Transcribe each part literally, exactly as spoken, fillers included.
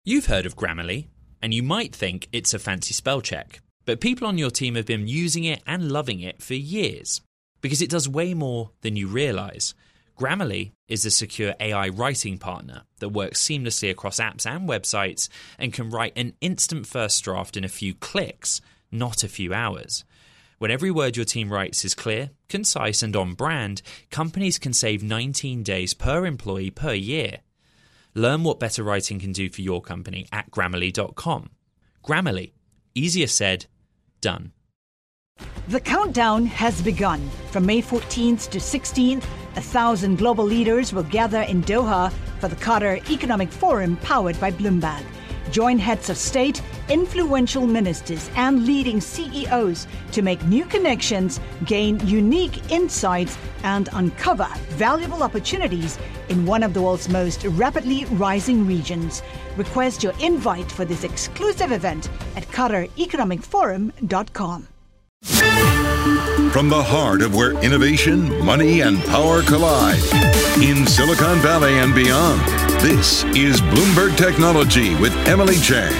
You've heard of Grammarly, and you might think it's a fancy spell check, but people on your team have been using it and loving it for years, because it does way more than you realise. Grammarly is a secure A I writing partner that works seamlessly across apps and websites and can write an instant first draft in a few clicks, not a few hours. When every word your team writes is clear, concise and on brand, companies can save nineteen days per employee per year. Learn what better writing can do for your company at Grammarly dot com. Grammarly. Easier said, done. The countdown has begun. From May fourteenth to sixteenth, a thousand global leaders will gather in Doha for the Qatar Economic Forum powered by Bloomberg. Join heads of state, influential ministers, and leading C E Os to make new connections, gain unique insights, and uncover valuable opportunities in one of the world's most rapidly rising regions. Request your invite for this exclusive event at Qatar Economic Forum dot com. From the heart of where innovation, money, and power collide, in Silicon Valley and beyond, this is Bloomberg Technology with Emily Chang.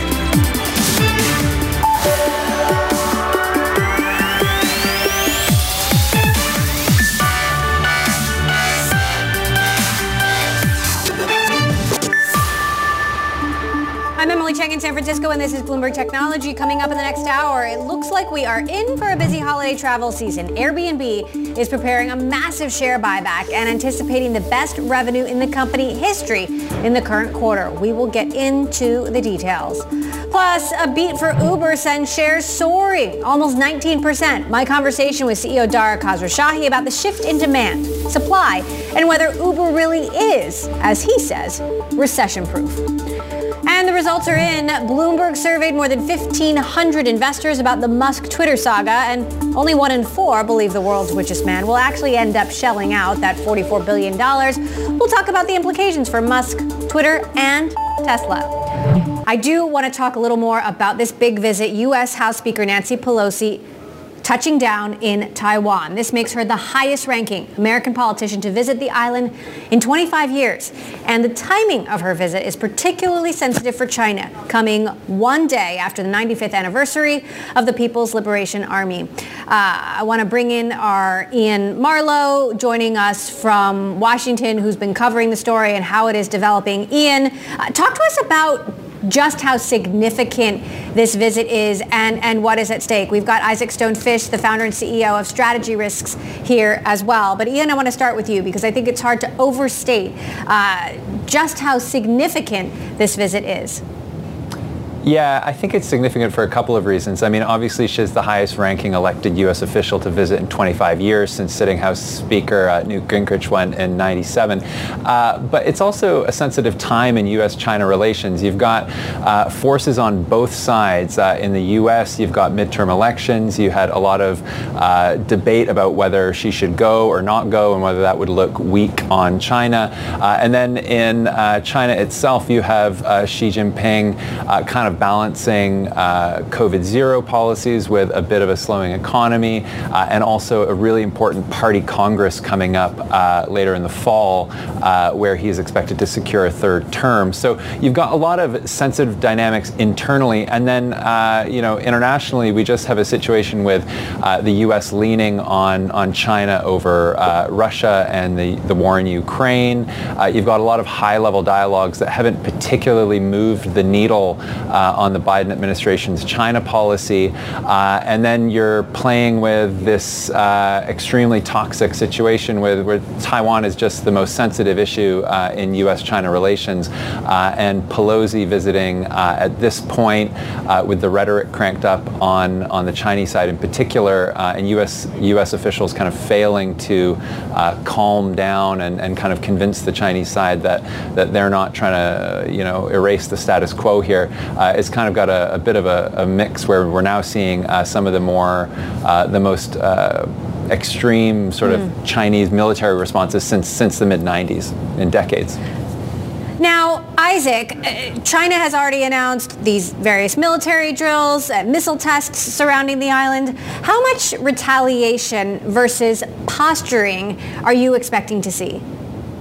I'm Emily Chang in San Francisco, and this is Bloomberg Technology. Coming up in the next hour, it looks like we are in for a busy holiday travel season. Airbnb is preparing a massive share buyback and anticipating the best revenue in the company history in the current quarter. We will get into the details. Plus, a beat for Uber sends shares soaring, almost nineteen percent. My conversation with C E O Dara Khosrowshahi about the shift in demand, supply, and whether Uber really is, as he says, recession-proof. And the results are in. Bloomberg surveyed more than fifteen hundred investors about the Musk Twitter saga, and only one in four believe the world's richest man will actually end up shelling out that forty-four billion dollars. We'll talk about the implications for Musk, Twitter, and Tesla. I do want to talk a little more about this big visit. U S House Speaker Nancy Pelosi touching down in Taiwan. This makes her the highest-ranking American politician to visit the island in twenty-five years. And the timing of her visit is particularly sensitive for China, coming one day after the ninety-fifth anniversary of the People's Liberation Army. Uh, I want to bring in our Ian Marlowe, joining us from Washington, who's been covering the story and how it is developing. Ian, uh, talk to us about just how significant this visit is and, and what is at stake. We've got Isaac Stone-Fish, the founder and C E O of Strategy Risks, here as well. But Ian, I want to start with you because I think it's hard to overstate uh, just how significant this visit is. Yeah, I think it's significant for a couple of reasons. I mean, obviously, she's the highest-ranking elected U S official to visit in twenty-five years since sitting House Speaker uh, Newt Gingrich went in ninety-seven. Uh, but it's also a sensitive time in U S China relations. You've got uh, forces on both sides. Uh, in the U S, you've got midterm elections. You had a lot of uh, debate about whether she should go or not go and whether that would look weak on China. Uh, and then in uh, China itself, you have uh, Xi Jinping uh, kind of balancing uh, COVID zero policies with a bit of a slowing economy, uh, and also a really important party congress coming up uh, later in the fall, uh, where he is expected to secure a third term. So you've got a lot of sensitive dynamics internally, and then uh, you know internationally, we just have a situation with uh, the U S leaning on on China over uh, Russia and the the war in Ukraine. Uh, you've got a lot of high-level dialogues that haven't particularly moved the needle Uh, on the Biden administration's China policy. Uh, and then you're playing with this uh, extremely toxic situation with, where Taiwan is just the most sensitive issue uh, in U S China relations. Uh, and Pelosi visiting uh, at this point uh, with the rhetoric cranked up on, on the Chinese side in particular, uh, and U S U S officials kind of failing to uh, calm down and, and kind of convince the Chinese side that, that they're not trying to, you know, erase the status quo here. Uh, it's kind of got a, a bit of a, a mix where we're now seeing uh, some of the more, uh, the most uh, extreme sort mm. of Chinese military responses since since the mid nineties, in decades. Now, Isaac, China has already announced these various military drills, uh, missile tests surrounding the island. How much retaliation versus posturing are you expecting to see?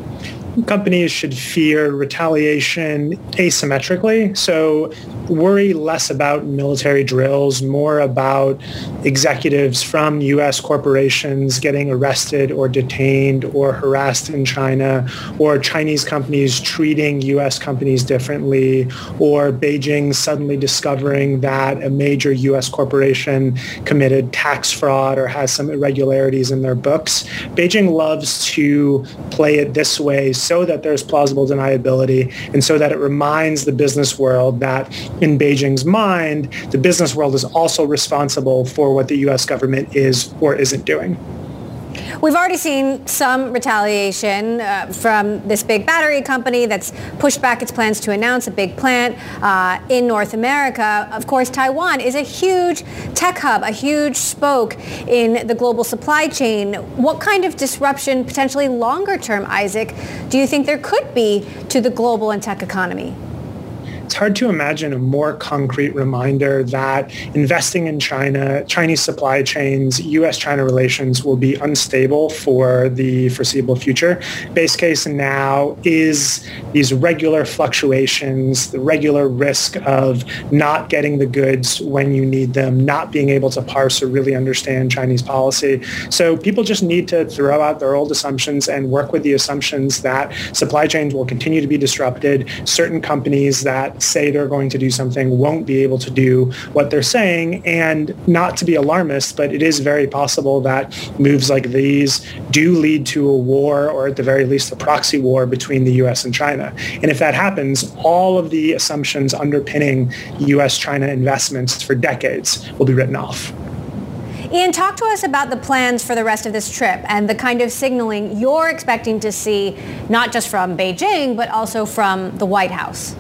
companies should fear retaliation asymmetrically. So worry less about military drills, more about executives from U S corporations getting arrested or detained or harassed in China, or Chinese companies treating U S companies differently, or Beijing suddenly discovering that a major U S corporation committed tax fraud or has some irregularities in their books. Beijing loves to play it this way so that there's plausible deniability, and so that it reminds the business world that in Beijing's mind, the business world is also responsible for what the U S government is or isn't doing. We've already seen some retaliation uh, from this big battery company that's pushed back its plans to announce a big plant uh, in North America. Of course, Taiwan is a huge tech hub, a huge spoke in the global supply chain. What kind of disruption, potentially longer term, Isaac, do you think there could be to the global and tech economy? It's hard to imagine a more concrete reminder that investing in China, Chinese supply chains, U S-China relations will be unstable for the foreseeable future. Base case now is these regular fluctuations, the regular risk of not getting the goods when you need them, not being able to parse or really understand Chinese policy. So people just need to throw out their old assumptions and work with the assumptions that supply chains will continue to be disrupted. Certain companies that say they're going to do something won't be able to do what they're saying, and not to be alarmist, but it is very possible that moves like these do lead to a war, or at the very least a proxy war between the U S and China. And if that happens, all of the assumptions underpinning U S-China investments for decades will be written off. Ian, talk to us about the plans for the rest of this trip and the kind of signaling you're expecting to see, not just from Beijing, but also from the White House.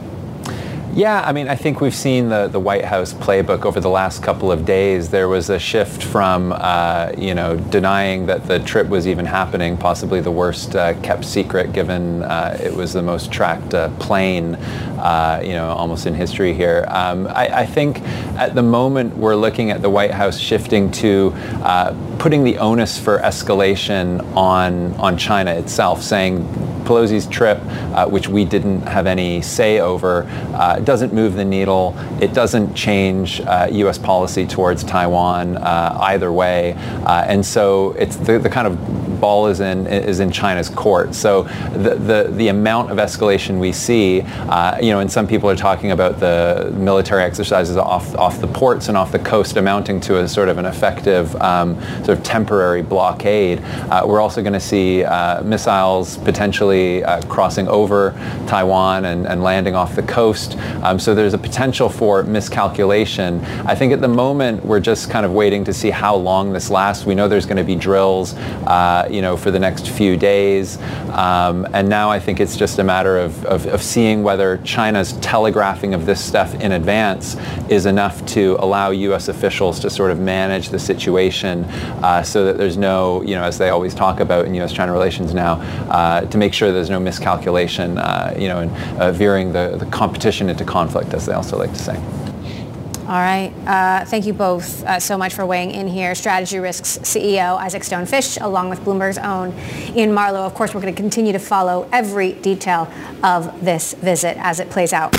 Yeah, I mean, I think we've seen the, the White House playbook over the last couple of days. There was a shift from, uh, you know, denying that the trip was even happening, possibly the worst uh, kept secret, given uh, it was the most tracked uh, plane, uh, you know, almost in history here. Um, I, I think at the moment we're looking at the White House shifting to uh, putting the onus for escalation on, on China itself, saying Pelosi's trip, uh, which we didn't have any say over, uh, doesn't move the needle. It doesn't change uh, U S policy towards Taiwan uh, either way. Uh, and so it's the, the kind of ball is in is in China's court. So the the, the amount of escalation we see, uh, you know, and some people are talking about the military exercises off off the ports and off the coast amounting to a sort of an effective um, sort of temporary blockade. Uh, we're also going to see uh, missiles potentially uh, crossing over Taiwan and, and landing off the coast. Um, so there's a potential for miscalculation. I think at the moment we're just kind of waiting to see how long this lasts. We know there's going to be drills, uh, you know, for the next few days. Um, and now I think it's just a matter of, of, of seeing whether China's telegraphing of this stuff in advance is enough to allow U S officials to sort of manage the situation uh, so that there's no, you know, as they always talk about in U S-China relations now, uh, to make sure there's no miscalculation, uh, you know, and uh, veering the, the competition into conflict, as they also like to say. All right. Uh, thank you both uh, so much for weighing in here. Strategy Risks C E O Isaac Stone-Fish, along with Bloomberg's own Ian Marlowe. Of course, we're going to continue to follow every detail of this visit as it plays out.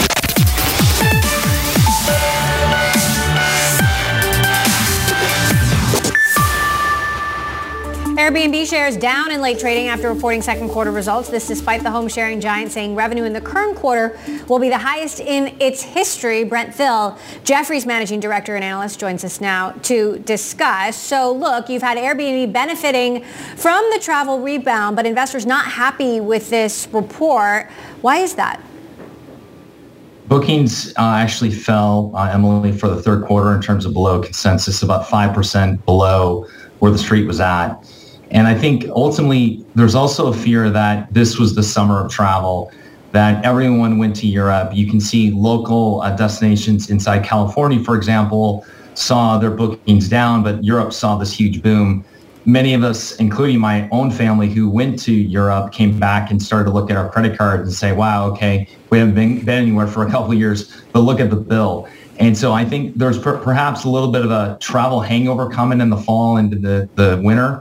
Airbnb shares down in late trading after reporting second quarter results. This despite the home sharing giant saying revenue in the current quarter will be the highest in its history. Brent Thill, Jefferies managing director and analyst, joins us now to discuss. So look, you've had Airbnb benefiting from the travel rebound, but investors not happy with this report. Why is that? Bookings uh, actually fell, uh, Emily, for the third quarter in terms of below consensus, about five percent below where the street was at. And I think ultimately there's also a fear that this was the summer of travel, that everyone went to Europe. You can see local uh, destinations inside California, for example, saw their bookings down, but Europe saw this huge boom. Many of us, including my own family who went to Europe, came back and started to look at our credit cards and say, wow, okay, we haven't been, been anywhere for a couple of years, but look at the bill. And so I think there's per- perhaps a little bit of a travel hangover coming in the fall into the, the winter.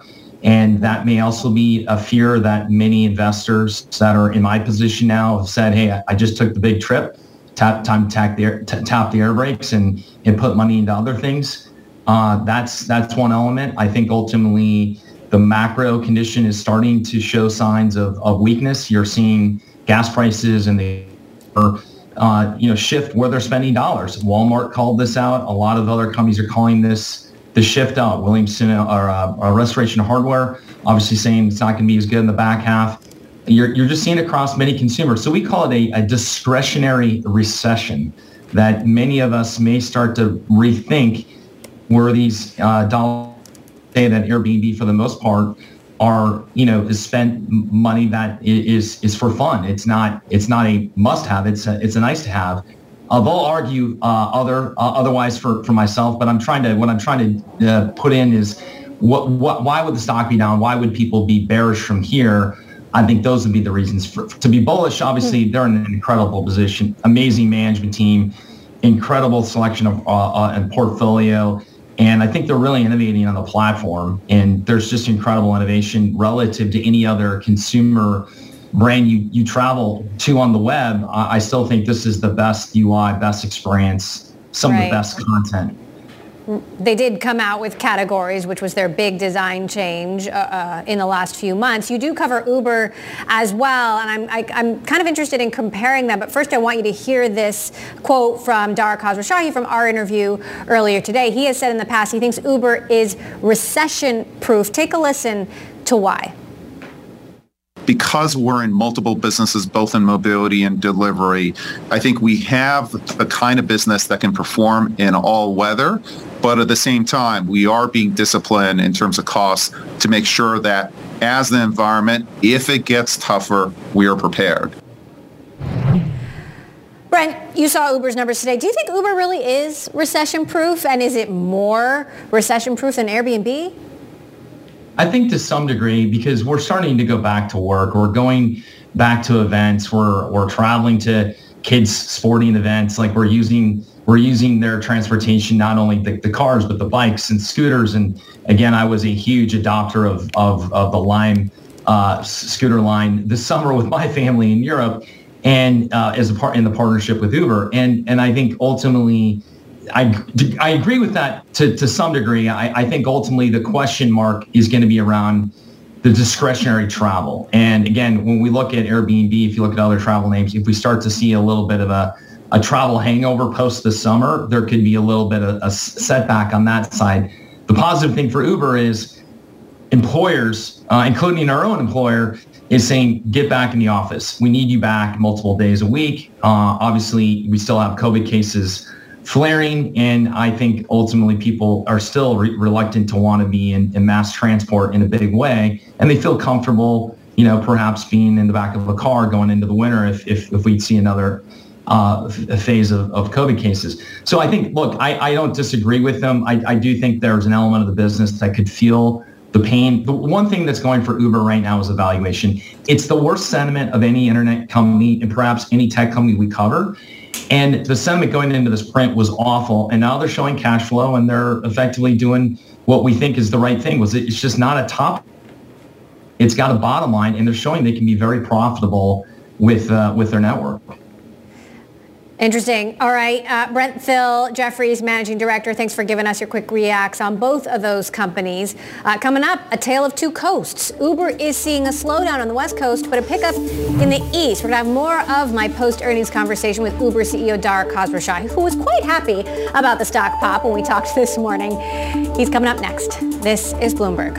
And that may also be a fear that many investors that are in my position now have said, hey, I just took the big trip, tap, time to tap the air, t- tap the air brakes and, and put money into other things. Uh, that's that's one element. I think ultimately the macro condition is starting to show signs of, of weakness. You're seeing gas prices and the uh, you know shift where they're spending dollars. Walmart called this out. A lot of other companies are calling this the shift out. Williamson or, uh, or Restoration Hardware obviously saying it's not going to be as good in the back half. You're you're just seeing across many consumers. So we call it a, a discretionary recession that many of us may start to rethink where these uh, dollars say that Airbnb for the most part are, you know, is spent money that is is for fun. It's not it's not a must have. It's a, it's a nice to have. Uh, they'll argue uh, other uh, otherwise for, for myself, but I'm trying to what I'm trying to uh, put in is what what why would the stock be down? Why would people be bearish from here? I think those would be the reasons for, to be bullish. Obviously, they're in an incredible position, amazing management team, incredible selection of uh, uh, and portfolio. And I think they're really innovating on the platform. And there's just incredible innovation relative to any other consumer brand you, you travel to on the web. I, I still think this is the best U I, best experience, some right. of the best content. They did come out with categories, which was their big design change uh, uh, in the last few months. You do cover Uber as well, and I'm I, I'm kind of interested in comparing them. But first, I want you to hear this quote from Dara Khosrowshahi from our interview earlier today. He has said in the past he thinks Uber is recession-proof. Take a listen to why. Because we're in multiple businesses, both in mobility and delivery, I think we have the kind of business that can perform in all weather. But at the same time, we are being disciplined in terms of costs to make sure that as the environment, if it gets tougher, we are prepared. Brent, you saw Uber's numbers today. Do you think Uber really is recession-proof? And is it more recession-proof than Airbnb? I think to some degree, because we're starting to go back to work. We're going back to events. We're we're traveling to kids' sporting events. Like we're using we're using their transportation, not only the, the cars, but the bikes and scooters. And again, I was a huge adopter of of, of the Lime uh, scooter line this summer with my family in Europe, and uh, as a part in the partnership with Uber. And and I think ultimately, I, I agree with that to, to some degree. I, I think ultimately the question mark is going to be around the discretionary travel. And again, when we look at Airbnb, if you look at other travel names, if we start to see a little bit of a, a travel hangover post this summer, there could be a little bit of a setback on that side. The positive thing for Uber is employers, uh, including our own employer, is saying, get back in the office. We need you back multiple days a week. Uh, obviously, we still have COVID cases flaring, and I think ultimately people are still re- reluctant to want to be in, in mass transport in a big way, and they feel comfortable, you know, perhaps being in the back of a car going into the winter if if, if we'd see another uh, f- phase of, of COVID cases. So I think, look, I, I don't disagree with them. I, I do think there's an element of the business that could feel the pain. The one thing that's going for Uber right now is evaluation. It's the worst sentiment of any internet company and perhaps any tech company we cover. And the sentiment going into this print was awful. And now they're showing cash flow and they're effectively doing what we think is the right thing. Was it's just not a top. It's got a bottom line, and they're showing they can be very profitable with uh, with their network. Interesting. All right. Uh, Brent Thill, Jefferies Managing Director, thanks for giving us your quick reacts on both of those companies. Uh, coming up, a tale of two coasts. Uber is seeing a slowdown on the West Coast, but a pickup in the East. We're going to have more of my post-earnings conversation with Uber C E O Dara Khosrowshahi, who was quite happy about the stock pop when we talked this morning. He's coming up next. This is Bloomberg.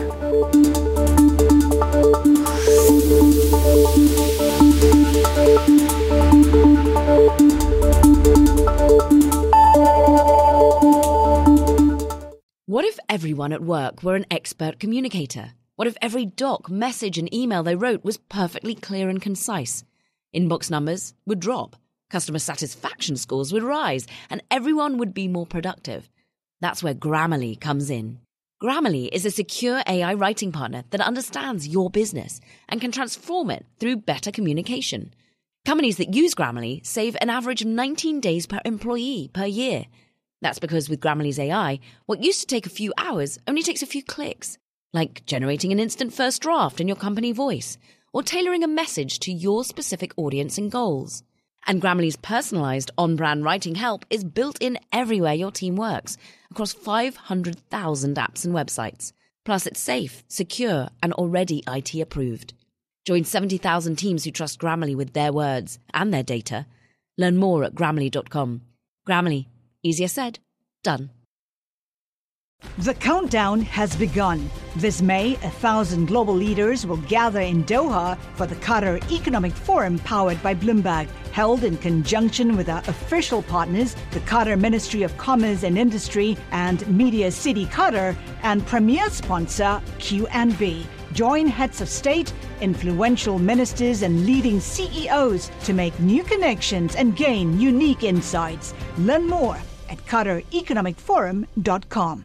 What if everyone at work were an expert communicator? What if every doc, message, and email they wrote was perfectly clear and concise? Inbox numbers would drop, customer satisfaction scores would rise, and everyone would be more productive. That's where Grammarly comes in. Grammarly is a secure A I writing partner that understands your business and can transform it through better communication. Companies that use Grammarly save an average of nineteen days per employee per year. That's because with Grammarly's A I, what used to take a few hours only takes a few clicks. like generating an instant first draft in your company voice, or tailoring a message to your specific audience and goals. And Grammarly's personalized on-brand writing help is built in everywhere your team works, across five hundred thousand apps and websites. Plus, it's safe, secure, and already I T approved. Join seventy thousand teams who trust Grammarly with their words and their data. Learn more at Grammarly dot com. Grammarly. Easier said, done. The countdown has begun. This May, a thousand global leaders will gather in Doha for the Qatar Economic Forum powered by Bloomberg, held in conjunction with our official partners, the Qatar Ministry of Commerce and Industry and Media City Qatar, and premier sponsor Q and B. Join heads of state, influential ministers, and leading C E Os to make new connections and gain unique insights. Learn more at Qatar Economic Forum dot com.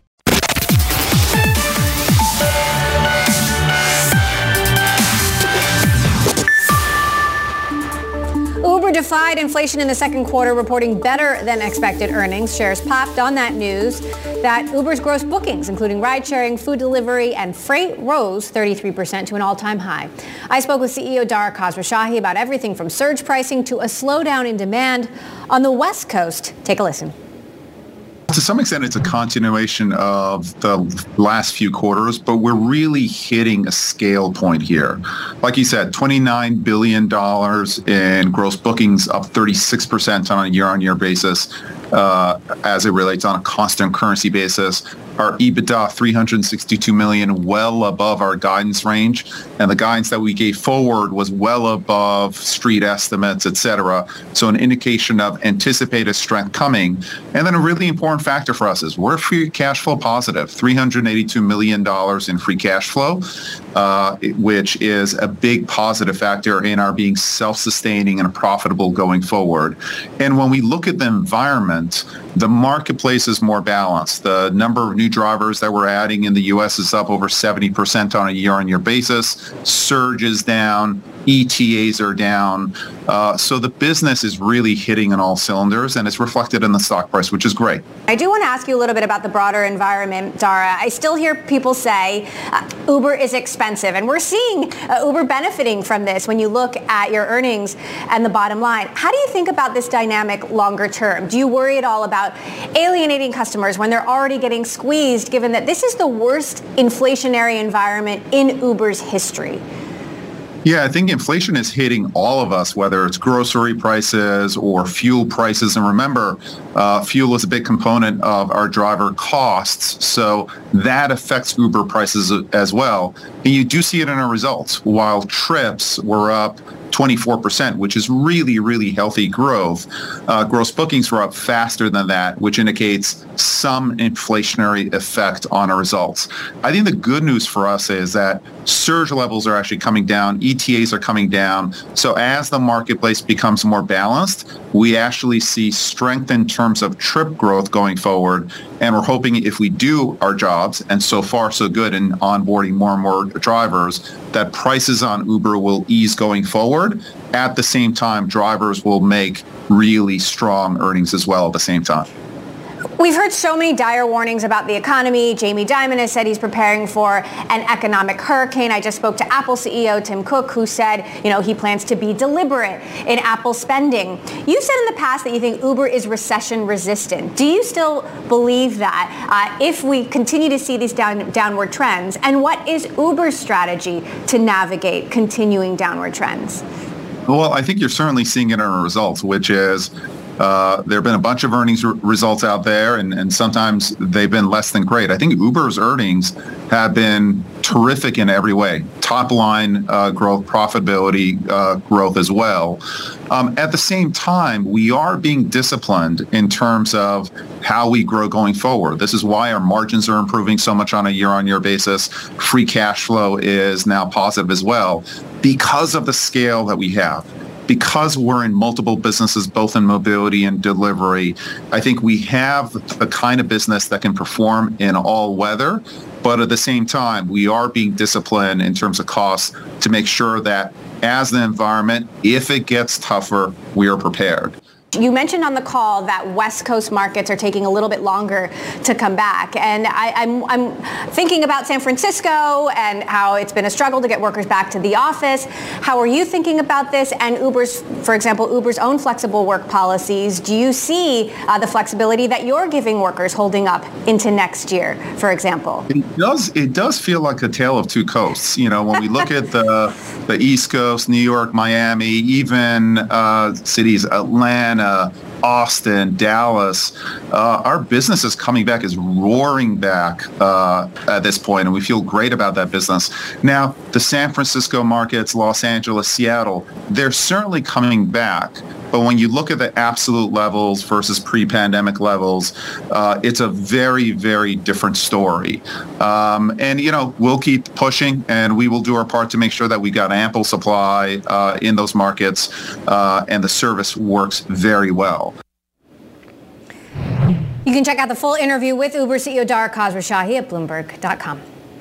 Uber defied inflation in the second quarter, reporting better than expected earnings. Shares popped on that news. That Uber's gross bookings, including ride-sharing, food delivery, and freight, rose thirty-three percent to an all-time high. I spoke with C E O Dara Khosrowshahi about everything from surge pricing to a slowdown in demand on the West Coast. Take a listen. To some extent, it's a continuation of the last few quarters, but we're really hitting a scale point here. Like you said, twenty-nine billion dollars in gross bookings, up thirty-six percent on a year-on-year basis uh, as it relates on a constant currency basis. Our EBITDA, three hundred sixty-two million dollars, well above our guidance range. And the guidance that we gave forward was well above street estimates, et cetera. So an indication of anticipated strength coming. And then a really important factor for us is we're free cash flow positive, three hundred eighty-two million dollars in free cash flow, uh, which is a big positive factor in our being self-sustaining and profitable going forward. And when we look at the environment, the marketplace is more balanced. The number of new drivers that we're adding in the U S is up over seventy percent on a year-on-year basis. Surge is down. E T As are down. Uh, so the business is really hitting on all cylinders, and it's reflected in the stock price, which is great. I do want to ask you a little bit about the broader environment, Dara. I still hear people say uh, Uber is expensive, and we're seeing uh, Uber benefiting from this when you look at your earnings and the bottom line. How do you think about this dynamic longer term? Do you worry at all about alienating customers when they're already getting squeezed, given that this is the worst inflationary environment in Uber's history? Yeah, I think inflation is hitting all of us, whether it's grocery prices or fuel prices. And remember, uh, fuel is a big component of our driver costs. So that affects Uber prices as well. And you do see it in our results. While trips were up twenty-four percent, which is really, really healthy growth, uh, gross bookings were up faster than that, which indicates some inflationary effect on our results. I think the good news for us is that surge levels are actually coming down. E T As are coming down. So as the marketplace becomes more balanced, we actually see strength in terms of trip growth going forward. And we're hoping if we do our jobs, and so far so good in onboarding more and more drivers, that prices on Uber will ease going forward. At the same time, drivers will make really strong earnings as well at the same time. We've heard so many dire warnings about the economy. Jamie Dimon has said he's preparing for an economic hurricane. I just spoke to Apple C E O Tim Cook, who said, you know, he plans to be deliberate in Apple spending. You said in the past that you think Uber is recession resistant. Do you still believe that uh, if we continue to see these down, downward trends? And what is Uber's strategy to navigate continuing downward trends? Well, I think you're certainly seeing it in our results, which is Uh, there have been a bunch of earnings r- results out there, and, and sometimes they've been less than great. I think Uber's earnings have been terrific in every way. Top line uh, growth, profitability uh, growth as well. Um, at the same time, we are being disciplined in terms of how we grow going forward. This is why our margins are improving so much on a year-on-year basis. Free cash flow is now positive as well because of the scale that we have. Because we're in multiple businesses, both in mobility and delivery, I think we have the kind of business that can perform in all weather. But at the same time, we are being disciplined in terms of costs to make sure that as the environment, if it gets tougher, we are prepared. You mentioned on the call that West Coast markets are taking a little bit longer to come back. And I, I'm, I'm thinking about San Francisco and how it's been a struggle to get workers back to the office. How are you thinking about this and Uber's, for example, Uber's own flexible work policies? Do you see uh, the flexibility that you're giving workers holding up into next year, for example? It does, it does feel like a tale of two coasts. You know, when we look at the, the East Coast, New York, Miami, even uh, cities, Atlanta, Uh, Austin, Dallas, uh, our business is coming back, is roaring back uh, at this point, and we feel great about that business. Now, the San Francisco markets, Los Angeles, Seattle, they're certainly coming back. But when you look at the absolute levels versus pre-pandemic levels, uh, it's a very, very different story. Um, and, you know, we'll keep pushing, and we will do our part to make sure that we got ample supply uh, in those markets, uh, and the service works very well. You can check out the full interview with Uber C E O Dara Khosrowshahi at Bloomberg dot com.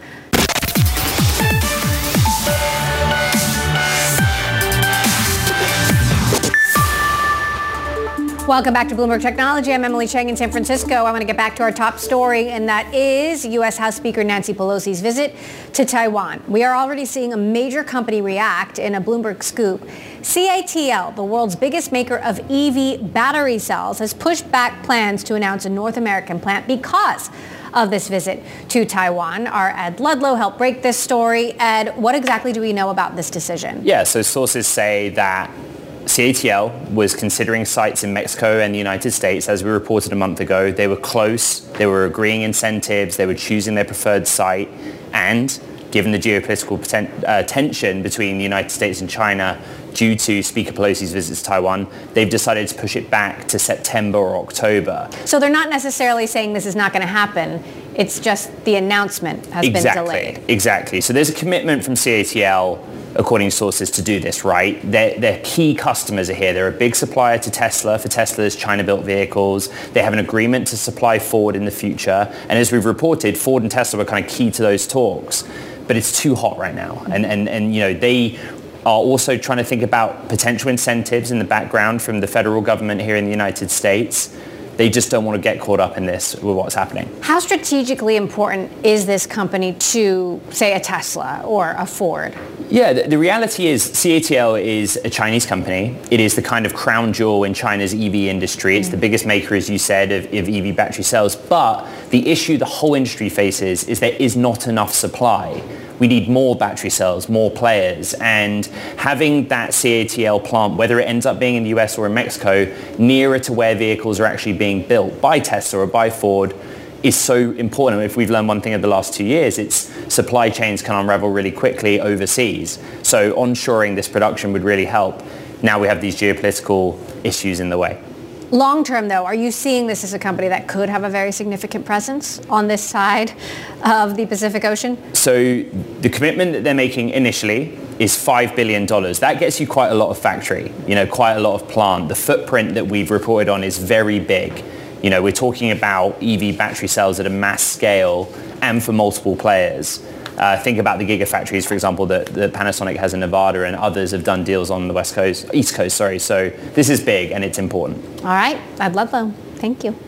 Welcome back to Bloomberg Technology. I'm Emily Chang in San Francisco. I want to get back to our top story, and that is U S House Speaker Nancy Pelosi's visit to Taiwan. We are already seeing a major company react in a Bloomberg scoop. C A T L, the world's biggest maker of E V battery cells, has pushed back plans to announce a North American plant because of this visit to Taiwan. Our Ed Ludlow helped break this story. Ed, what exactly do we know about this decision? Yeah, so sources say that C A T L was considering sites in Mexico and the United States. As we reported a month ago, they were close, they were agreeing incentives, they were choosing their preferred site, and given the geopolitical poten- uh, tension between the United States and China due to Speaker Pelosi's visit to Taiwan, they've decided to push it back to September or October. So they're not necessarily saying this is not going to happen. It's just the announcement has exactly, been delayed. Exactly. So there's a commitment from C A T L, according to sources, to do this, right? Their, their key customers are here. They're a big supplier to Tesla for Tesla's China-built vehicles. They have an agreement to supply Ford in the future. And as we've reported, Ford and Tesla were kind of key to those talks. But it's too hot right now. And, and, and you know, they are also trying to think about potential incentives in the background from the federal government here in the United States. They just don't want to get caught up in this with what's happening. How strategically important is this company to, say, a Tesla or a Ford? Yeah, the, the reality is C A T L is a Chinese company. It is the kind of crown jewel in China's E V industry. It's mm. the biggest maker, as you said, of, of E V battery cells. But the issue the whole industry faces is there is not enough supply. We need more battery cells, more players, and having that C A T L plant, whether it ends up being in the U S or in Mexico, nearer to where vehicles are actually being built by Tesla or by Ford is so important. If we've learned one thing over the last two years, it's supply chains can unravel really quickly overseas. So onshoring this production would really help. Now we have these geopolitical issues in the way. Long term, though, are you seeing this as a company that could have a very significant presence on this side of the Pacific Ocean? So the commitment that they're making initially is five billion dollars. That gets you quite a lot of factory, you know, quite a lot of plant. The footprint that we've reported on is very big. You know, we're talking about E V battery cells at a mass scale and for multiple players. Uh, think about the gigafactories, for example, that, that Panasonic has in Nevada, and others have done deals on the West Coast, East Coast, sorry. So this is big and it's important. All right. Ed Ludlow. Thank you.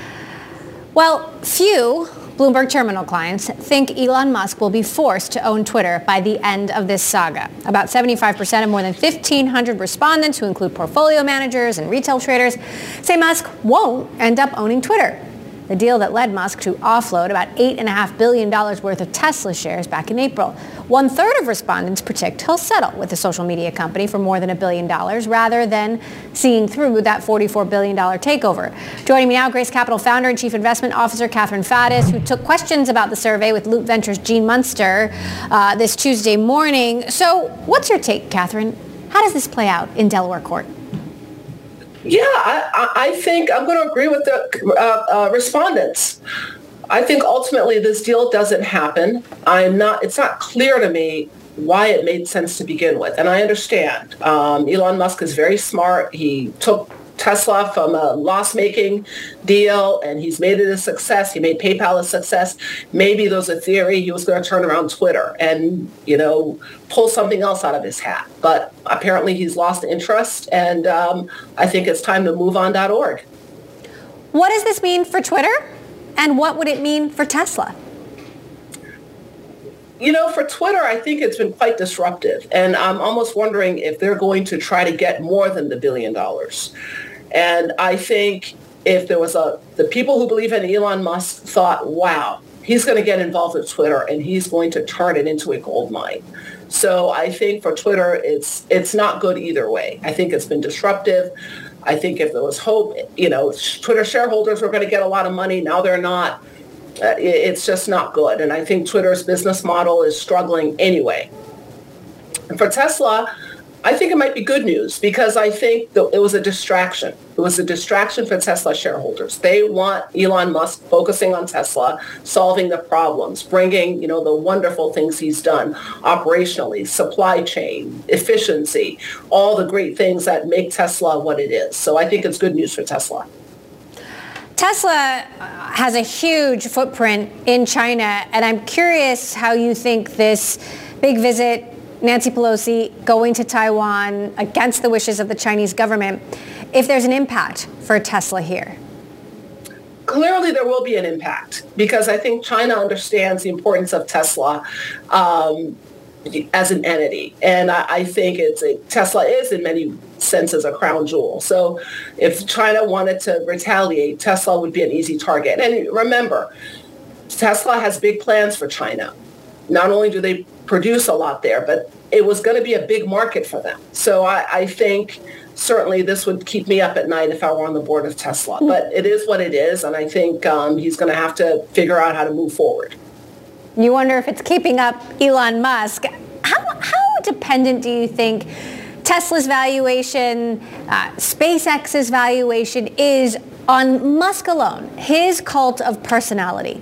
Well, few Bloomberg Terminal clients think Elon Musk will be forced to own Twitter by the end of this saga. About seventy-five percent of more than fifteen hundred respondents, who include portfolio managers and retail traders, say Musk won't end up owning Twitter. The deal that led Musk to offload about eight point five billion dollars worth of Tesla shares back in April. One third of respondents predict he'll settle with the social media company for more than a billion dollars rather than seeing through that forty-four billion dollars takeover. Joining me now, Grace Capital founder and chief investment officer Catherine Faddis, who took questions about the survey with Loop Ventures' Gene Munster uh, this Tuesday morning. So what's your take, Catherine? How does this play out in Delaware court? Yeah, I, I think I'm going to agree with the uh, uh, respondents. I think ultimately this deal doesn't happen. I'm not. It's not clear to me why it made sense to begin with, and I understand. Um, Elon Musk is very smart. He took Tesla from a loss-making deal, and he's made it a success. He made PayPal a success. Maybe there's a theory he was going to turn around Twitter and, you know, pull something else out of his hat. But apparently he's lost interest, and um, I think it's time to move on dot org. What does this mean for Twitter, and what would it mean for Tesla? You know, for Twitter, I think it's been quite disruptive, and I'm almost wondering if they're going to try to get more than the billion dollars. And I think if there was a, the people who believe in Elon Musk thought, wow, he's going to get involved with Twitter and he's going to turn it into a gold mine. So I think for Twitter, it's it's not good either way. I think it's been disruptive. I think if there was hope, you know, Twitter shareholders were going to get a lot of money. Now they're not. Uh, it, it's just not good. And I think Twitter's business model is struggling anyway. And for Tesla, I think it might be good news because I think that it was a distraction. It was a distraction for Tesla shareholders. They want Elon Musk focusing on Tesla, solving the problems, bringing, you know, the wonderful things he's done operationally, supply chain, efficiency, all the great things that make Tesla what it is. So I think it's good news for Tesla. Tesla has a huge footprint in China, and I'm curious how you think this big visit, Nancy Pelosi going to Taiwan against the wishes of the Chinese government, if there's an impact for Tesla here. Clearly there will be an impact because I think China understands the importance of Tesla um, as an entity. And I, I think it's a, Tesla is in many senses a crown jewel. So if China wanted to retaliate, Tesla would be an easy target. And remember, Tesla has big plans for China. Not only do they produce a lot there, but it was going to be a big market for them. So I, I think certainly this would keep me up at night if I were on the board of Tesla. But it is what it is, and I think um, he's going to have to figure out how to move forward. You wonder if it's keeping up Elon Musk. How, how dependent do you think Tesla's valuation, uh, SpaceX's valuation is on Musk alone, his cult of personality?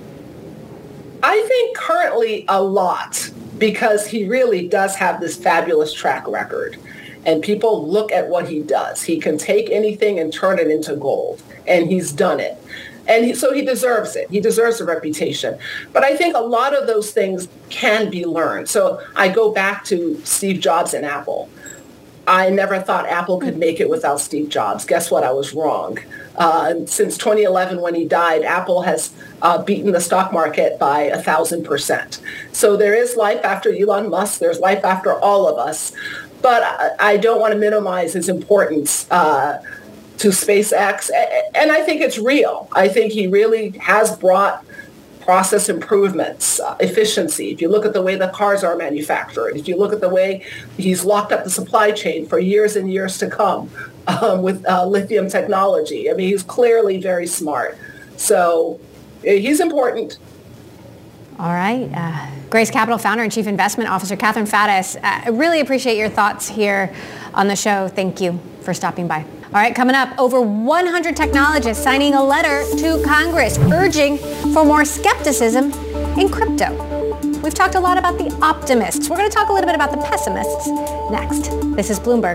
I think currently a lot, because he really does have this fabulous track record. And people look at what he does. He can take anything and turn it into gold. And he's done it. And he, so he deserves it. He deserves a reputation. But I think a lot of those things can be learned. So I go back to Steve Jobs and Apple. I never thought Apple could make it without Steve Jobs. Guess what? I was wrong. Uh, since twenty eleven, when he died, Apple has uh, beaten the stock market by a thousand percent. So there is life after Elon Musk. There's life after all of us. But I, I don't want to minimize his importance uh, to SpaceX. And I think it's real. I think he really has brought process improvements, uh, efficiency. If you look at the way the cars are manufactured, if you look at the way he's locked up the supply chain for years and years to come um, with uh, lithium technology. I mean, he's clearly very smart. So he's important. All right. Uh, Grace Capital founder and chief investment officer, Catherine Faddis. Uh, I really appreciate your thoughts here on the show. Thank you for stopping by. All right, coming up, over one hundred technologists signing a letter to Congress urging for more skepticism in crypto. We've talked a lot about the optimists. We're going to talk a little bit about the pessimists next. This is Bloomberg.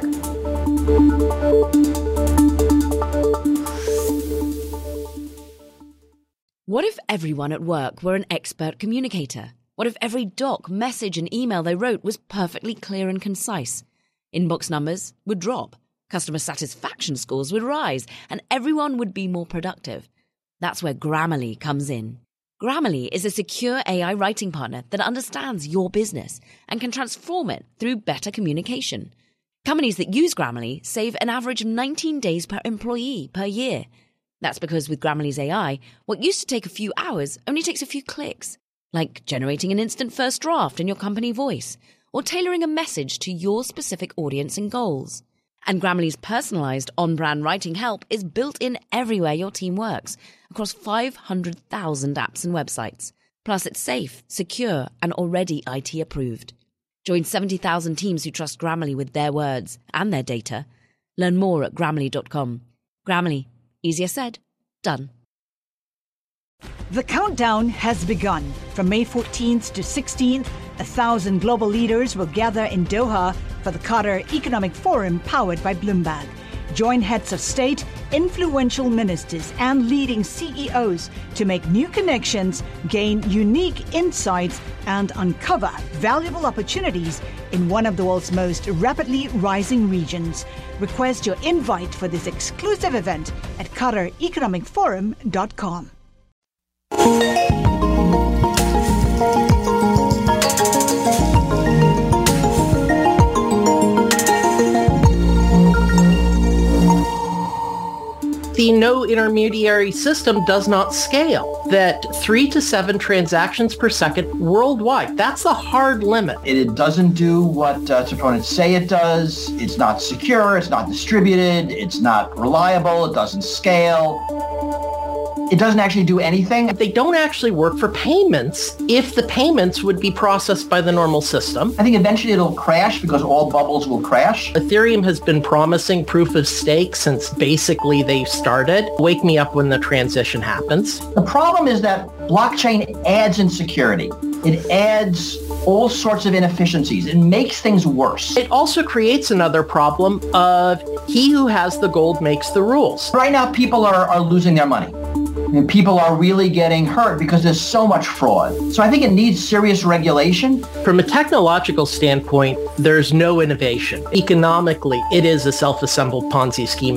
What if everyone at work were an expert communicator? What if every doc, message, and email they wrote was perfectly clear and concise? Inbox numbers would drop. Customer satisfaction scores would rise, and everyone would be more productive. That's where Grammarly comes in. Grammarly is a secure A I writing partner that understands your business and can transform it through better communication. Companies that use Grammarly save an average of nineteen days per employee per year. That's because with Grammarly's A I, what used to take a few hours only takes a few clicks, like generating an instant first draft in your company voice or tailoring a message to your specific audience and goals. And Grammarly's personalized on-brand writing help is built in everywhere your team works, across five hundred thousand apps and websites. Plus, it's safe, secure, and already I T approved. Join seventy thousand teams who trust Grammarly with their words and their data. Learn more at Grammarly dot com. Grammarly. Easier said, done. The countdown has begun. From May fourteenth to sixteenth, a thousand global leaders will gather in Doha for the Qatar Economic Forum powered by Bloomberg. Join heads of state, influential ministers, and leading C E Os to make new connections, gain unique insights, and uncover valuable opportunities in one of the world's most rapidly rising regions. Request your invite for this exclusive event at Qatar Economic Forum dot com. The no intermediary system does not scale. That three to seven transactions per second worldwide, that's the hard limit. It doesn't do what uh, its opponents say it does. It's not secure. It's not distributed. It's not reliable. It doesn't scale. It doesn't actually do anything. They don't actually work for payments if the payments would be processed by the normal system. I think eventually it'll crash because all bubbles will crash. Ethereum has been promising proof of stake since basically they started. Wake me up when the transition happens. The problem is that blockchain adds insecurity. It adds all sorts of inefficiencies. It makes things worse. It also creates another problem of he who has the gold makes the rules. Right now, people are, are losing their money. And people are really getting hurt because there's so much fraud. So I think it needs serious regulation. From a technological standpoint, there's no innovation. Economically, it is a self-assembled Ponzi scheme.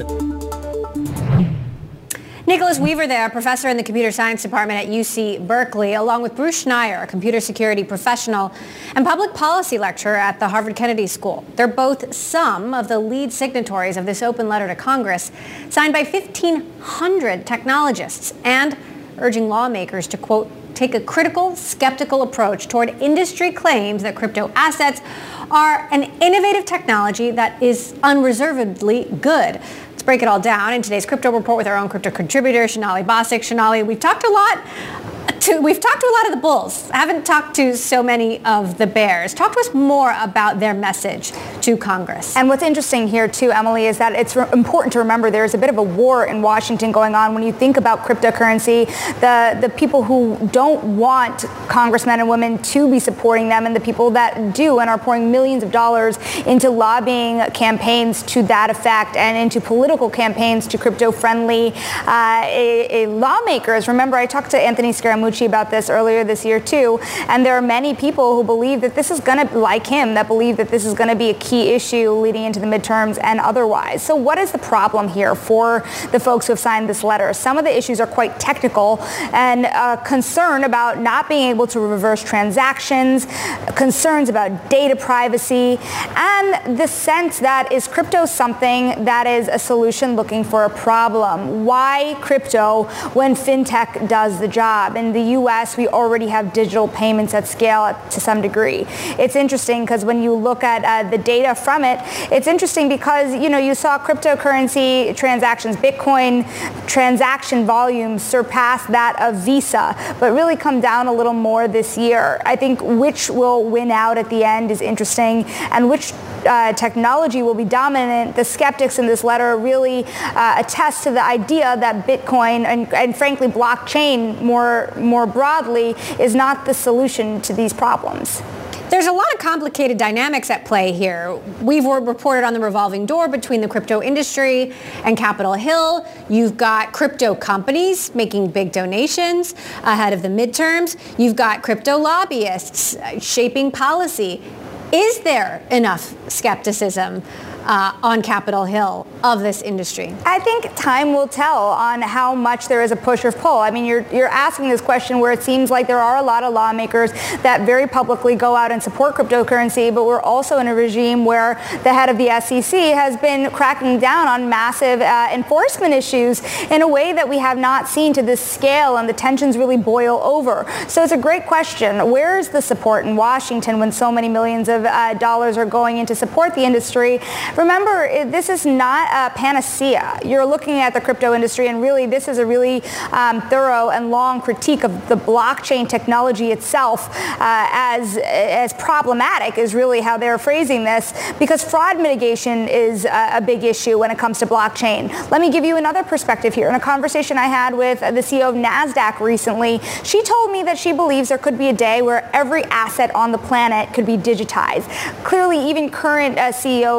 Nicholas Weaver there, professor in the computer science department at U C Berkeley, along with Bruce Schneier, a computer security professional and public policy lecturer at the Harvard Kennedy School. They're both some of the lead signatories of this open letter to Congress, signed by fifteen hundred technologists, and urging lawmakers to, quote, take a critical, skeptical approach toward industry claims that crypto assets are an innovative technology that is unreservedly good. Break it all down in today's Crypto Report with our own crypto contributor, Sonali Basak. Sonali, we've talked a lot to, we've talked to a lot of the bulls. I haven't talked to so many of the bears. Talk to us more about their message to Congress. And what's interesting here too, Emily, is that it's re- important to remember there is a bit of a war in Washington going on when you think about cryptocurrency. The the people who don't want congressmen and women to be supporting them, and the people that do and are pouring millions of dollars into lobbying campaigns to that effect and into political campaigns to crypto-friendly uh, a, a lawmakers. Remember, I talked to Anthony Scaramucci about this earlier this year too, and there are many people who believe that this is going to, like him, that believe that this is going to be a key issue leading into the midterms and otherwise. So what is the problem here for the folks who have signed this letter? Some of the issues are quite technical, and uh, concern about not being able to reverse transactions, concerns about data privacy, and the sense that is crypto something that is a solution looking for a problem? Why crypto when fintech does the job? In the U S, we already have digital payments at scale to some degree. It's interesting because when you look at uh, the data from it, it's interesting because, you know, you saw cryptocurrency transactions, Bitcoin transaction volumes surpass that of Visa, but really come down a little more this year. I think which will win out at the end is interesting, and which Uh, technology will be dominant. The skeptics in this letter really uh, attest to the idea that Bitcoin and, and frankly blockchain more more broadly is not the solution to these problems. There's a lot of complicated dynamics at play here. We've reported on the revolving door between the crypto industry and Capitol Hill. You've got crypto companies making big donations ahead of the midterms. You've got crypto lobbyists shaping policy. Is there enough skepticism uh, on Capitol Hill of this industry? I think time will tell on how much there is a push or pull. I mean, you're you're asking this question where it seems like there are a lot of lawmakers that very publicly go out and support cryptocurrency, but we're also in a regime where the head of the S E C has been cracking down on massive uh, enforcement issues in a way that we have not seen to this scale, and the tensions really boil over. So it's a great question. Where is the support in Washington when so many millions of uh, dollars are going in to support the industry? Remember, this is not a panacea. You're looking at the crypto industry, and really this is a really um, thorough and long critique of the blockchain technology itself uh, as, as problematic is really how they're phrasing this, because fraud mitigation is a, a big issue when it comes to blockchain. Let me give you another perspective here. In a conversation I had with the C E O of NASDAQ recently, she told me that she believes there could be a day where every asset on the planet could be digitized. Clearly, even current uh, C E Os of big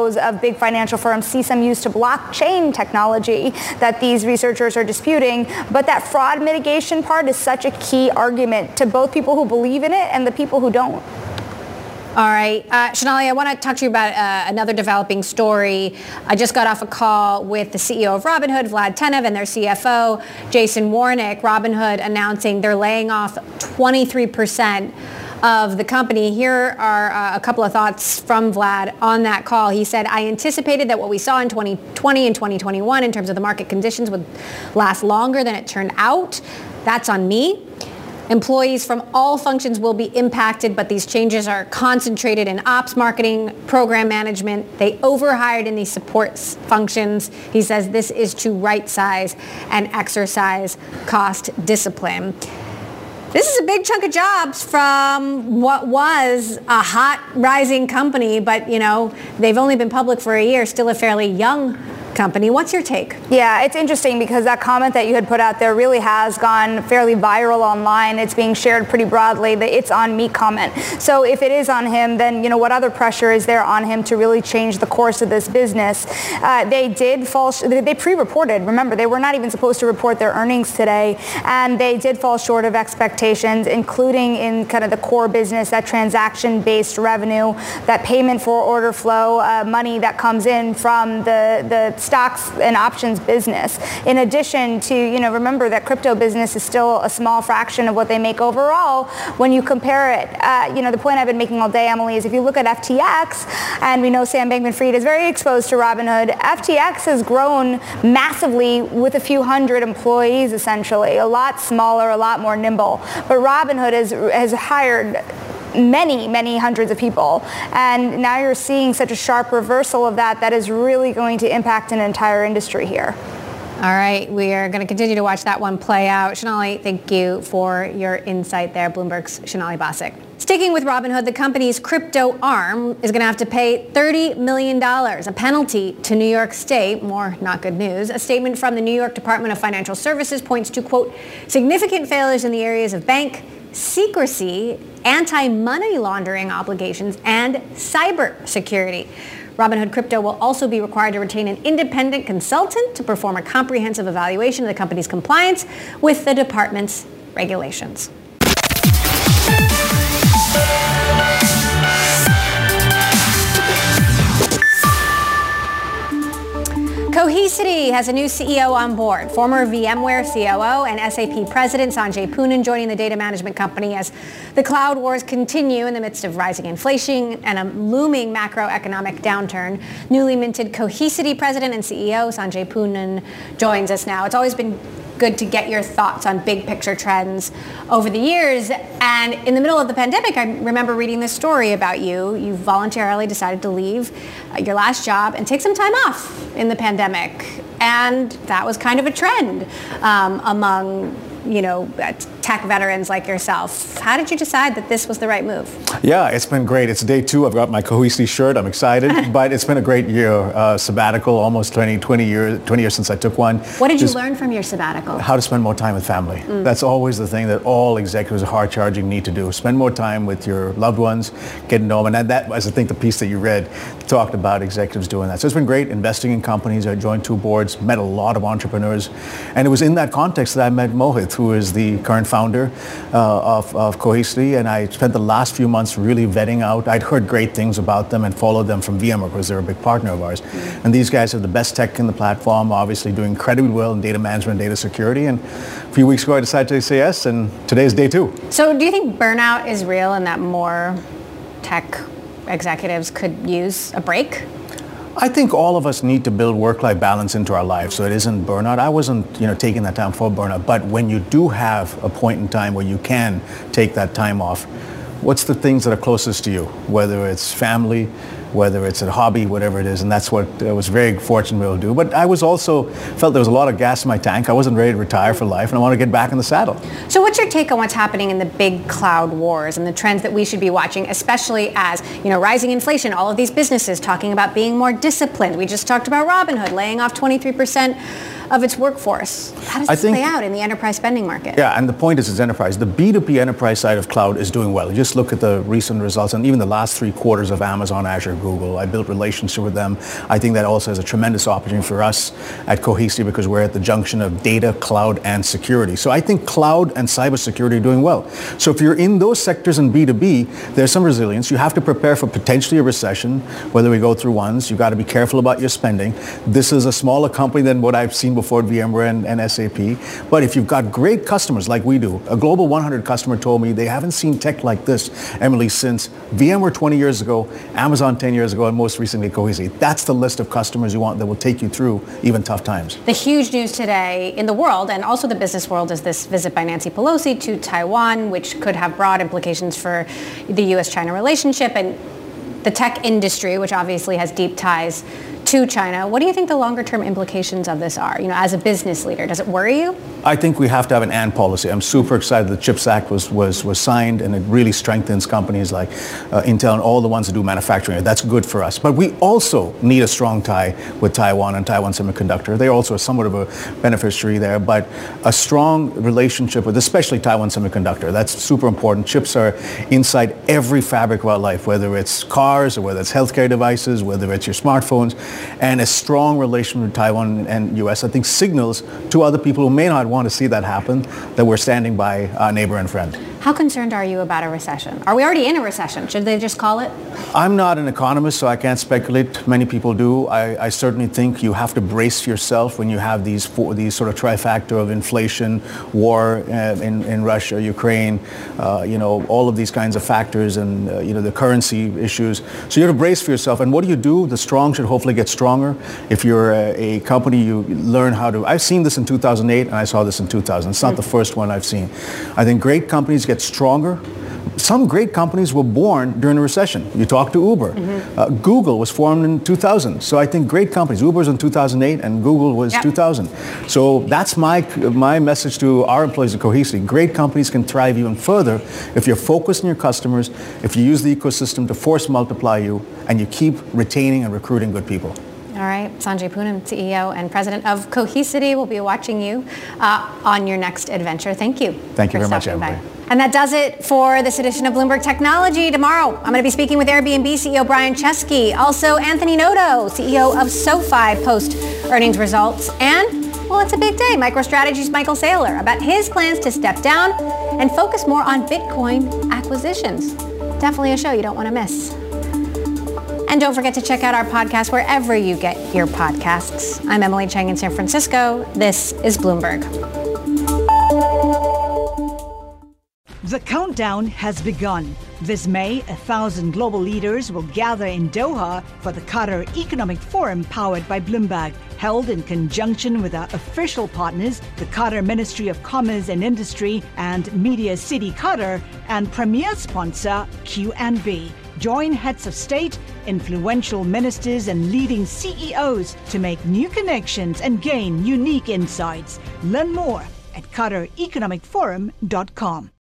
big financial firms see some use to blockchain technology that these researchers are disputing. But that fraud mitigation part is such a key argument to both people who believe in it and the people who don't. All right. Uh, Shonali, I want to talk to you about uh, another developing story. I just got off a call with the C E O of Robinhood, Vlad Tenev, and their C F O, Jason Warnick. Robinhood announcing they're laying off twenty-three percent of the company. Here are uh, a couple of thoughts from Vlad on that call. He said, I anticipated that what we saw in twenty twenty and twenty twenty-one in terms of the market conditions would last longer than it turned out. That's on me. Employees from all functions will be impacted, but these changes are concentrated in ops, marketing, program management. They overhired in these support functions. He says this is to right size and exercise cost discipline. This is a big chunk of jobs from what was a hot rising company, but you know, they've only been public for a year, still a fairly young company. What's your take? Yeah, it's interesting because that comment that you had put out there really has gone fairly viral online. It's being shared pretty broadly, the it's on me comment. So if it is on him, then you know what other pressure is there on him to really change the course of this business? Uh, they did fall, sh- they pre-reported. Remember, they were not even supposed to report their earnings today, and they did fall short of expectations, including in kind of the core business, that transaction-based revenue, that payment for order flow, uh, money that comes in from the, the stocks and options business. In addition to, you know, remember that crypto business is still a small fraction of what they make overall when you compare it. Uh, you know, the point I've been making all day, Emily, is if you look at F T X, and we know Sam Bankman-Fried is very exposed to Robinhood, F T X has grown massively with a few hundred employees, essentially, a lot smaller, a lot more nimble. But Robinhood has, has hired many, many hundreds of people. And now you're seeing such a sharp reversal of that that is really going to impact an entire industry here. All right, we are going to continue to watch that one play out. Shonali, thank you for your insight there. Bloomberg's Shonali Basak. Sticking with Robinhood, the company's crypto arm is going to have to pay thirty million dollars, a penalty to New York State. More not good news. A statement from the New York Department of Financial Services points to, quote, significant failures in the areas of bank secrecy, anti-money laundering obligations, and cyber security. Robinhood Crypto will also be required to retain an independent consultant to perform a comprehensive evaluation of the company's compliance with the department's regulations. Cohesity has a new C E O on board. Former VMware C O O and S A P President Sanjay Poonen joining the data management company as the cloud wars continue in the midst of rising inflation and a looming macroeconomic downturn. Newly minted Cohesity President and C E O Sanjay Poonen joins us now. It's always been good to get your thoughts on big picture trends over the years. And in the middle of the pandemic, I remember reading this story about you. You voluntarily decided to leave your last job and take some time off in the pandemic. And that was kind of a trend um, among, you know, tech veterans like yourself. How did you decide that this was the right move? Yeah, it's been great. It's day two. I've got my Cohesity shirt. I'm excited. But it's been a great year. Uh, sabbatical, almost twenty, twenty years, twenty years since I took one. What did Just you learn from your sabbatical? How to spend more time with family. Mm. That's always the thing that all executives are hard-charging need to do. Spend more time with your loved ones, get to know them. And that was, I think, the piece that you read talked about executives doing that. So it's been great investing in companies. I joined two boards, met a lot of entrepreneurs. And it was in that context that I met Mohit, who is the current founder uh, of, of Cohesity. And I spent the last few months really vetting out. I'd heard great things about them and followed them from VMware because they're a big partner of ours. Mm-hmm. And these guys have the best tech in the platform, obviously doing incredibly well in data management, data security. And a few weeks ago, I decided to say yes, and today's day two. So do you think burnout is real and that more tech executives could use a break? I think all of us need to build work-life balance into our lives so it isn't burnout. I wasn't, you know, taking that time for burnout, but when you do have a point in time where you can take that time off, what's the things that are closest to you, whether it's family, whether it's a hobby, whatever it is, and that's what I was very fortunate to be able to do. But I was also felt there was a lot of gas in my tank. I wasn't ready to retire for life, and I want to get back in the saddle. So what's your take on what's happening in the big cloud wars and the trends that we should be watching, especially as, you know, rising inflation, all of these businesses talking about being more disciplined. We just talked about Robinhood laying off twenty-three percent of its workforce. How does I this think, play out in the enterprise spending market? Yeah, and the point is it's enterprise. The B two B enterprise side of cloud is doing well. Just look at the recent results and even the last three quarters of Amazon, Azure, Google. I built relationship with them. I think that also has a tremendous opportunity for us at Cohesity because we're at the junction of data, cloud, and security. So I think cloud and cybersecurity are doing well. So if you're in those sectors in B two B, there's some resilience. You have to prepare for potentially a recession, whether we go through ones. You've got to be careful about your spending. This is a smaller company than what I've seen before at VMware and, and S A P. But if you've got great customers like we do, a Global one hundred customer told me they haven't seen tech like this, Emily, since VMware twenty years ago, Amazon ten years ago, and most recently Cohesity. That's the list of customers you want that will take you through even tough times. The huge news today in the world and also the business world is this visit by Nancy Pelosi to Taiwan, which could have broad implications for the U S China relationship and the tech industry, which obviously has deep ties to China. What do you think the longer term implications of this are? You know, as a business leader, does it worry you? I think we have to have an and policy. I'm super excited the CHIPS Act was was was signed, and it really strengthens companies like uh, Intel and all the ones that do manufacturing. That's good for us. But we also need a strong tie with Taiwan and Taiwan Semiconductor. They're also somewhat of a beneficiary there, but a strong relationship with especially Taiwan Semiconductor. That's super important. Chips are inside every fabric of our life, whether it's cars or whether it's healthcare devices, whether it's your smartphones. And a strong relation with Taiwan and U S, I think, signals to other people who may not want to see that happen that we're standing by our neighbor and friend. How concerned are you about a recession? Are we already in a recession? Should they just call it? I'm not an economist, so I can't speculate. Many people do. I, I certainly think you have to brace yourself when you have these four, these sort of trifecta of inflation, war uh, in, in Russia, Ukraine, uh, you know, all of these kinds of factors, and uh, you know, the currency issues. So you have to brace for yourself. And what do you do? The strong should hopefully get stronger. If you're a, a company, you learn how to. I've seen this in two thousand eight, and I saw this in two thousand. It's not mm-hmm. the first one I've seen. I think great companies get stronger. Some great companies were born during a recession. You talk to Uber. Mm-hmm. Uh, Google was formed in two thousand. So I think great companies. Uber was in two thousand eight and Google was yep. two thousand. So that's my my message to our employees at Cohesity. Great companies can thrive even further if you're focused on your customers, if you use the ecosystem to force multiply you, and you keep retaining and recruiting good people. All right, Sanjay Poonen, C E O and President of Cohesity, will be watching you uh, on your next adventure. Thank you. Thank you very much, Emily. By. And that does it for this edition of Bloomberg Technology. Tomorrow, I'm going to be speaking with Airbnb C E O Brian Chesky, also Anthony Noto, C E O of SoFi, post earnings results, and, well, it's a big day. MicroStrategy's Michael Saylor about his plans to step down and focus more on Bitcoin acquisitions. Definitely a show you don't want to miss. And don't forget to check out our podcast wherever you get your podcasts. I'm Emily Chang in San Francisco. This is Bloomberg. The countdown has begun. This May, a thousand global leaders will gather in Doha for the Qatar Economic Forum powered by Bloomberg, held in conjunction with our official partners, the Qatar Ministry of Commerce and Industry and Media City Qatar, and premier sponsor Q and B. Join heads of state, influential ministers, and leading C E Os to make new connections and gain unique insights. Learn more at Qatar Economic Forum dot com.